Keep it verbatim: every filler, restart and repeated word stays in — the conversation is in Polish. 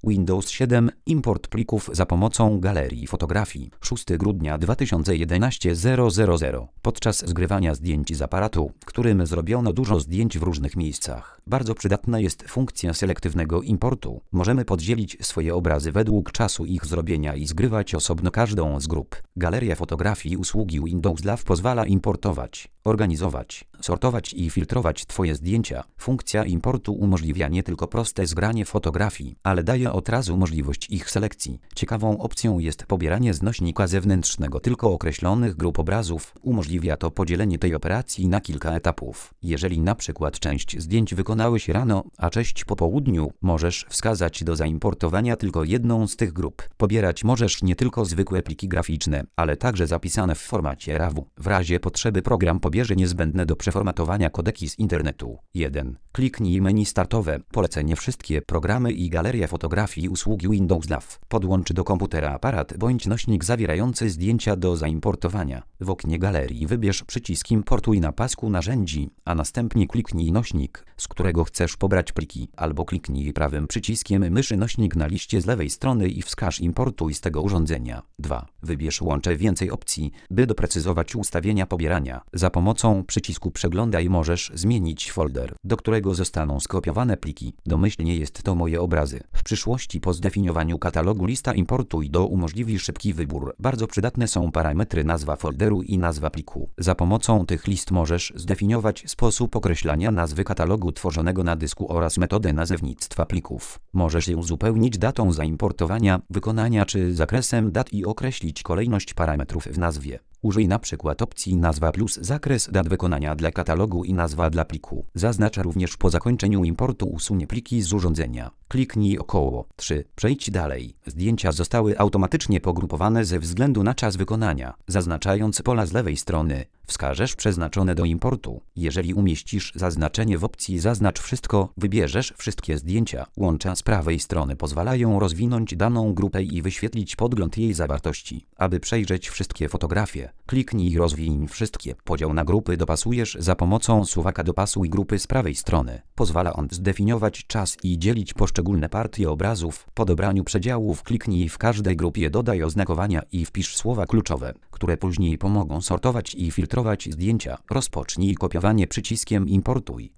Windows siedem. Import plików za pomocą galerii fotografii. szóstego grudnia dwa tysiące jedenastego zero zero zero. Podczas zgrywania zdjęć z aparatu, którym zrobiono dużo zdjęć w różnych miejscach, bardzo przydatna jest funkcja selektywnego importu. Możemy podzielić swoje obrazy według czasu ich zrobienia i zgrywać osobno każdą z grup. Galeria fotografii usługi Windows Live pozwala importować, organizować, sortować i filtrować Twoje zdjęcia. Funkcja importu umożliwia nie tylko proste zgranie fotografii, ale daje od razu możliwość ich selekcji. Ciekawą opcją jest pobieranie z nośnika zewnętrznego tylko określonych grup obrazów. Umożliwia to podzielenie tej operacji na kilka etapów. Jeżeli na przykład część zdjęć wykonałeś rano, a część po południu, możesz wskazać do zaimportowania tylko jedną z tych grup. Pobierać możesz nie tylko zwykłe pliki graficzne, ale także zapisane w formacie raw. W razie potrzeby program pobierze niezbędne do przeformatowania kodeki z internetu. jeden. Kliknij menu startowe. Polecenie: wszystkie programy i galeria fotografii usługi Windows Live. Podłącz do komputera aparat bądź nośnik zawierający zdjęcia do zaimportowania. W oknie galerii wybierz przycisk Importuj na pasku narzędzi, a następnie kliknij nośnik, z którego chcesz pobrać pliki, albo kliknij prawym przyciskiem myszy nośnik na liście z lewej strony i wskaż Importuj z tego urządzenia. dwa. Wybierz łącze więcej opcji, by doprecyzować ustawienia pobierania. Za pomocą przycisku Przeglądaj możesz zmienić folder, do którego zostaną skopiowane pliki. Domyślnie jest to Moje obrazy. W przyszłości po zdefiniowaniu katalogu lista Importuj do umożliwi szybki wybór. Bardzo przydatne są parametry nazwa folderu i nazwa pliku. Za pomocą tych list możesz zdefiniować sposób określania nazwy katalogu tworzonego na dysku oraz metodę nazewnictwa plików. Możesz je uzupełnić datą zaimportowania, wykonania czy zakresem dat i określić kolejność parametrów w nazwie. Użyj na przykład opcji nazwa plus zakres dat wykonania dla katalogu i nazwa dla pliku. Zaznacz również po zakończeniu importu usunie pliki z urządzenia. Kliknij około. trzy. Przejdź dalej. Zdjęcia zostały automatycznie pogrupowane ze względu na czas wykonania. Zaznaczając pola z lewej strony, wskażesz przeznaczone do importu. Jeżeli umieścisz zaznaczenie w opcji Zaznacz wszystko, wybierzesz wszystkie zdjęcia. Łącza z prawej strony pozwalają rozwinąć daną grupę i wyświetlić podgląd jej zawartości. Aby przejrzeć wszystkie fotografie, kliknij Rozwiń wszystkie. Podział na grupy dopasujesz za pomocą suwaka Dopasuj grupy z prawej strony. Pozwala on zdefiniować czas i dzielić poszczególne partie obrazów. Po dobraniu przedziałów kliknij w każdej grupie Dodaj oznakowania i wpisz słowa kluczowe, które później pomogą sortować i filtrować zdjęcia. Rozpocznij kopiowanie przyciskiem Importuj.